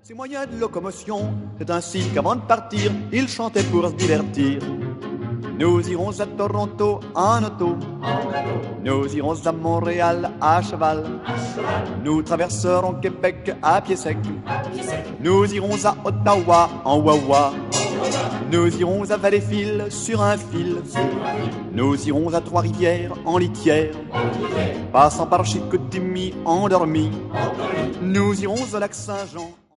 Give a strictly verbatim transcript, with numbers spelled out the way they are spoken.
Ces moyens de locomotion, c'est ainsi qu'avant de partir, ils chantaient pour se divertir. Nous irons à Toronto en auto, nous irons à Montréal à cheval, nous traverserons Québec à pied sec, nous irons à Ottawa en wawa, nous irons à Valleyfield sur un fil, nous irons à Trois-Rivières en litière, passant par Chicoutimi endormi, nous irons au lac Saint-Jean.